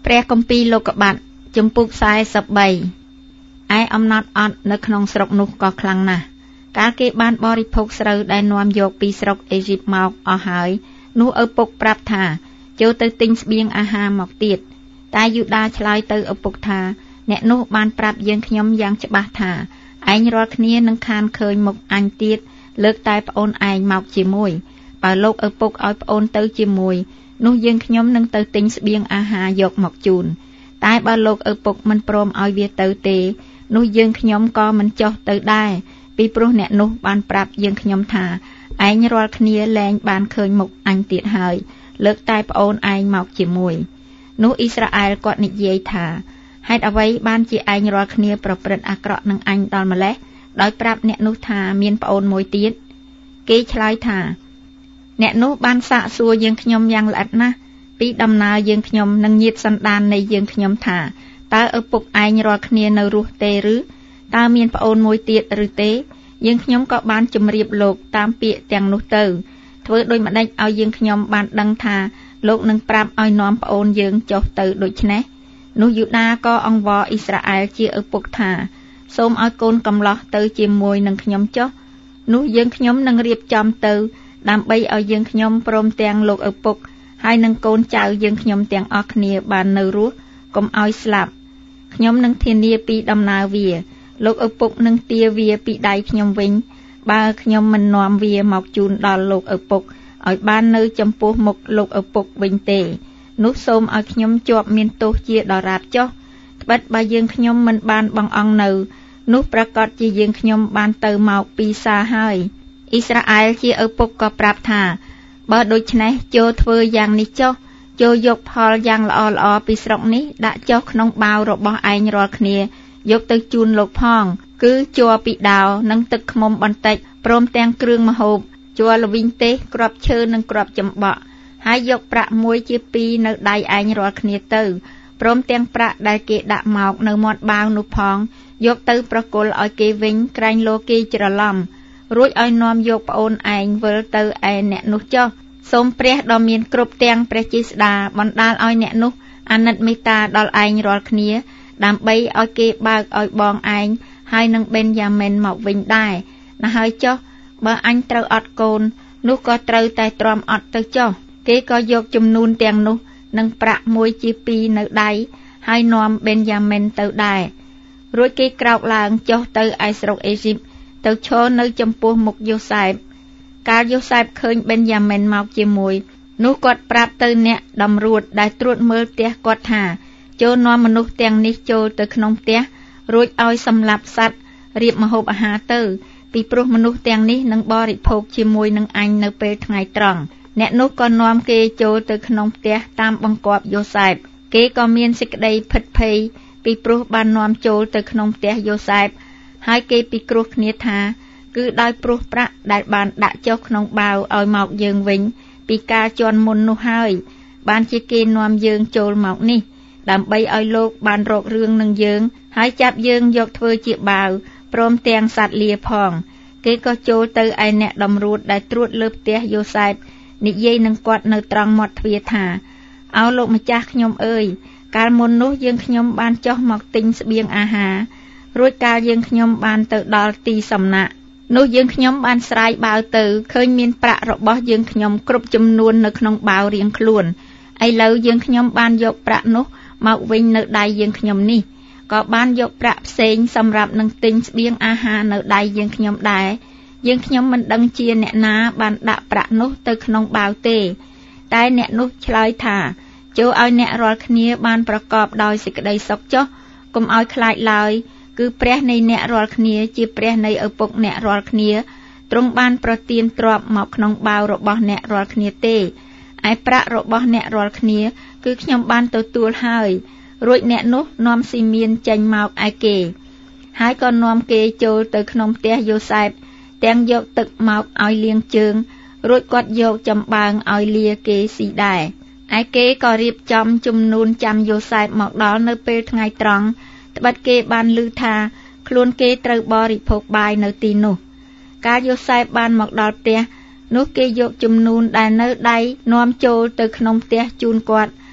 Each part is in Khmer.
ព្រះគម្ពីរលោកុបាទជំពូក43ឯអំណត់អត់នៅក្នុងស្រុកនោះក៏ខ្លាំងណាស់កាលគេបានបរិភោគស្រូវដែលនាំយកពីស្រុកអេស៊ីបមកអស់ហើយនោះឪពុកប្រាប់ថាចូលទៅទិញស្បៀងអាហារមកទៀតតែយូដាឆ្លើយទៅឪពុកថាអ្នកនោះបានប្រាប់យើងខ្ញុំយ៉ាងច្បាស់ថាឯងរាល់គ្នានឹងខានឃើញមុខអញទៀតលើកតែប្អូនឯងមកជាមួយបើលោកឪពុកឲ្យប្អូនទៅជាមួយនោះយើងខ្ញុំនឹងទៅទិញស្បៀងអាហារយកមកជូនតែបើលោកឪពុកមិនព្រមឲ្យវាទៅទេនោះយើងខ្ញុំក៏មិនចុះទៅដែរពីព្រោះអ្នកនោះបានប្រាប់យើងខ្ញុំថាឯងរាល់គ្នាលែងបានឃើញមុខអញទៀតហើយលើកតែប្អូនឯងមកជាមួយនោះអ៊ីស្រាអែលគាត់និយាយថាហេតុអ្វីបានជាឯងរាល់គ្នាប្រព្រឹត្តអាក្រក់នឹងអញដល់ម្លេះដោយប្រាប់អ្នកនោះថាមានប្អូនមួយទៀតគេឆ្លើយថាអ្នកនោះបានសាកសួរយើងខ្ញុំយ៉ាងល្អិតណាស់ពីដំណើរយើងខ្ញុំនិងញាតិសន្តាននៃយើងខ្ញុំថាតើឪពុកឯងរាល់គ្នានៅរស់ទេឬតើមានប្អូនមួយទៀតឬទេយើងខ្ញុំក៏បានជម្រាបលោកតាមពាក្យទាំងនោះទៅធ្វើដូចម្ដេចឲ្យយើងខ្ញុំបានដឹងថាលោកនឹងប្រាប់ឲ្យនាំប្អូនយើងចុះទៅដូច្នេះនោះយូដាក៏អង្វរអ៊ីស្រាអែលជាឪពុកថាសូមឲ្យកូនកំឡោះទៅជាមួយនឹងខ្ញុំចុះនោះយើងខ្ញុំនឹងរៀបចំទៅដើម្បីឲ្យយើងខ្ញុំព្រមទាំងលោកឪពុកហើយនឹងកូនចៅយើងខ្ញុំទាំងអស់គ្នាបាននៅរស់កុំឲ្យស្លាប់ខ្ញុំនឹងធានាពីដំណើរវាលោកឪពុកនឹងទាវាពីដៃខ្ញុំវិញបើខ្ញុំមិននាំវាមកជូនដល់លោកឪពុកឲ្យបាននៅចំពោះមុខលោកឪពុកវិញទេនោះសូមឲ្យខ្ញុំជាប់មានទោសជាដរាបចុះត្បិតបើយើងខ្ញុំមិនបានបង្អង់នៅនោះប្រកាសជាយើងខ្ញុំបានទៅមកពីសាហើយអ៊ីស្រាអែលជាឪពុកក៏ប្រាប់ថាបើដូច្នេះចូលធ្វើយ៉ាងនេះចុះចូលយកផលយ៉ាងល្អៗពីស្រុកនេះដាក់ចុះក្នុងបាវរបស់ឯងរាល់គ្នាយកទៅជូនលោកផងគឺជ័រពីដាវនិងទឹកឃ្មុំបន្តិចព្រមទាំងគ្រឿងម្ហូបជ័រល្វីងទេសគ្រាប់ឈើនិងគ្រាប់ចំបក់ហើយយកប្រាក់មួយជាពីរនៅដៃឯងរាល់គ្នាទៅព្រមទាំងប្រាក់ដែលគេដាក់មកនៅមាត់បាវនោះផងយកទៅប្រគល់ឲ្យគេវិញក្រែងលោគេច្រឡំរួចឲ្យនាំយកប្អូនឯងវិលទៅឯអ្នកនោះចុះសូមព្រះដ៏មានគ្រប់ទាំងព្រះជាស្ដាបណ្ដាលឲ្យអ្នកនោះអាណិតមេត្តាដល់ឯងរាល់គ្នាដើម្បីឲ្យគេបើកឲ្យបងឯងហើយនឹងបេនយ៉ាមិនមកវិញដែរណាហើយចុះបើអញត្រូវអត់កូននោះក៏ត្រូវតែទ្រាំអត់ទៅចុះគេក៏យកចំនួនទាំងនោះនឹងប្រាក់មួយជាពីរនៅដៃហើយនាំបេនយ៉ាមិនទៅដែររួចគេក្រោកឡើងចុះទៅឯស្រុកអេស៊ីបទៅឈរនៅចំពោះមុខយូសែបកាលយូសែបឃើញបេនយ៉ាមិនមកជាមួយនោះគាត់ប្រាប់ទៅអ្នកតម្រួតដែលត្រួតមើលផ្ទះគាត់ថាចូលនាំមនុស្សទាំងនេះចូលទៅក្នុងផ្ទះរួចឲ្យសម្លាប់សត្វរៀបម្ហូបអាហារទៅពីព្រោះមនុស្សទាំងនេះនឹងបរិភោគជាមួយនឹងអញនៅពេលថ្ងៃត្រង់អ្នកនោះក៏នាំគេចូលទៅក្នុងផ្ទះតាមបង្គាប់យូសែបគេក៏មានសេចក្តីភិតភ័យពីព្រោះបាននាំចូលទៅក្នុងផ្ទះយូសែបហើយគេពិគ្រោះគ្នាថាគឺដោយព្រោះប្រាក់ដែលបានដាក់ចុះក្នុងបាវឲ្យមកយើងវិញពីការជន់មុននោះហើយបានជាគេនាំយើងចូលមកនេះដើម្បីឲ្យលោកបានរករឿងនឹងយើងហើយចាប់យើងយកធ្វើជាបាវព្រមទាំងសត្វលាផងគេក៏ចូលទៅឯអ្នកតម្រួតដែលត្រួតលើផ្ទះយូសែបនិយាយនឹងគាត់នៅត្រង់មាត់ទ្វារថាអោលោកម្ចាស់ខ្ញុំអើយកាលមុននោះយើងខ្ញុំបានចុះមកទិញស្បៀងអាហាររួចកាលយើងខ្ញុំបានទៅដល់ទីសំណាក់នោះយើងខ្ញុំបានស្រាយបាវទៅឃើញមានប្រាក់របស់យើងខ្ញុំគ្រប់ចំនួននៅក្នុងបាវរៀងខ្លួនឥឡូវយើងខ្ញុំបានយកប្រាក់នោះមកវិញនៅដៃយើងខ្ញុំនេះក៏បានយកប្រាក់ផ្សេងសម្រាប់នឹងទិញស្បៀងអាហារនៅដៃយើងខ្ញុំដែរយើងខ្ញុំមិនដឹងជាអ្នកណាបានដាក់ប្រាក់នោះទៅក្នុងបាវទេតែអ្នកនោះឆ្លើយថាចូលឲ្យអ្នករាល់គ្នាបានប្រកបដោយសេចក្តីសុខចុះកុំឲ្យខ្លាចឡើយគឺព្រះនៃអ្នករាល់គ្នាជាព្រះនៃឪពុកអ្នករាល់គ្នាទ្រង់បានប្រទានទ្រព្យមកក្នុងបាវរបស់អ្នករាល់គ្នាទេឯប្រាក់របស់អ្នករាល់គ្នាគឺខ្ញុំបានទទួលហើយរួចអ្នកនោះនាំស៊ីមៀនចេញមកឯគេហើយក៏នាំគេចូលទៅក្នុងផ្ទះយូសែបទាំងយកទឹកមកឲ្យលាងជើងរួចគាត់យកចំបើងឲ្យលាគេស៊ីដែរឯគេក៏រៀបចំជំនូនចាំយូសែបមកដល់នៅពេលថ្ងៃត្រង់ត្បិតគេបានឮថាខ្លួនគេត្រូវបរិភោគបាយនៅទីនោះកាលយូសែបបានមកដល់ផ្ទះនោះគេយកជំនូនដែលនៅដៃនាំចូលទៅក្នុងផ្ទះជូនគាត់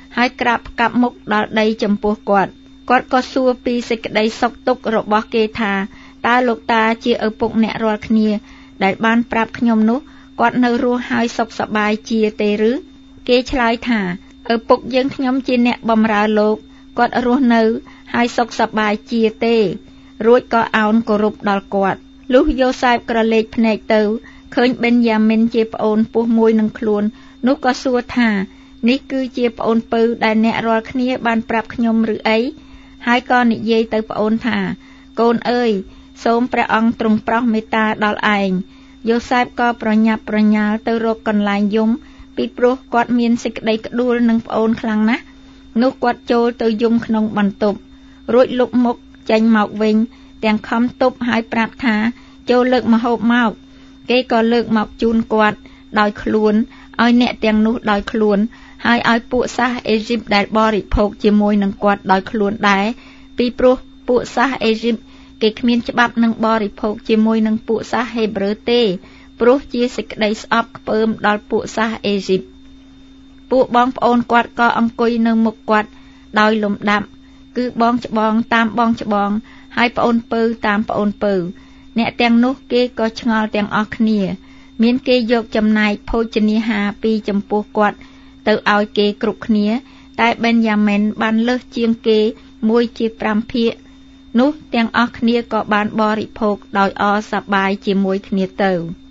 ហើយក្រាបផ្កាប់មុខដល់ដីចំពោះគាត់ក៏សួរពីសេចក្តីសុខទុក្ខរបស់គេថាតើលោកតាជាឪពុកអ្នករាល់គ្នាដែលបានប្រាប់ខ្ញុំនោះគាត់នៅរស់ហើយសុខសប្បាយជាទេឬគេឆ្លើយថាឪពុកយើងខ្ញុំជាអ្នកបម្រើលោកគាត់រស់នៅហើយសុខសប្បាយជាទេរួចក៏អោនគោរពដល់គាត់លុះយ៉ូសែបក្រឡេកភ្នែកទៅឃើញបេនយ៉ាមីនជាប្អូនពោះមួយនឹងខ្លួននោះក៏សួរថានេះគឺជាប្អូនពៅដែលអ្នករាល់គ្នាបានប្រាប់ខ្ញុំឬអីហើយក៏និយាយទៅប្អូនថាកូនអើយសូមព្រះអង្គទ្រង់ប្រោសមេត្តាដល់ឯងយ៉ូសែបក៏ប្រញាប់ប្រញាល់ទៅរកកន្លែងយំពីព្រោះគាត់មានសេចក្តីក្ដួលនឹងប្អូនខ្លាំងណាស់នោះគាត់ចូលទៅយំក្នុងបន្ទប់រួចលុកមុខចេញមកវិញទាំងខំទប់ហើយប្រាប់ថាចូលលើកម្ហូបមកគេក៏លើកមកជូនគាត់ដោយខ្លួនឲ្យអ្នកទាំងនោះដោយខ្លួនហើយឲ្យពួកសាសអេស៊ីបដែលបរិភោគជាមួយនឹងគាត់ដោយខ្លួនដែរពីព្រោះពួកសាសអេស៊ីបគេគ្មានច្បាប់នឹងបរិភោគជាមួយនឹងពួកសាសហេប្រឺទេព្រោះជាសេចក្តីស្អប់ខ្ពើមដល់ពួកសាសអេស៊ីបពួកបងប្អូនគាត់ក៏អង្គុយនៅមុខគាត់ដោយលំដាប់គឺបងច្បងតាមបងច្បងហើយប្អូនពៅតាមប្អូនពៅអ្នកទាំងនោះគេក៏ឆ្ងល់ទាំងអស់គ្នាមានគេយកចំណែកភោជនាហារពីចំពោះគាត់ទៅឲ្យគេគ្រប់គ្នាតែបេនយ៉ាមីនបានលើសជាងគេ1/5 ភាគនោះទាំងអស់គ្នាក៏បានបរិភោគដោយអសប្បាយជាមួយគ្នាទៅ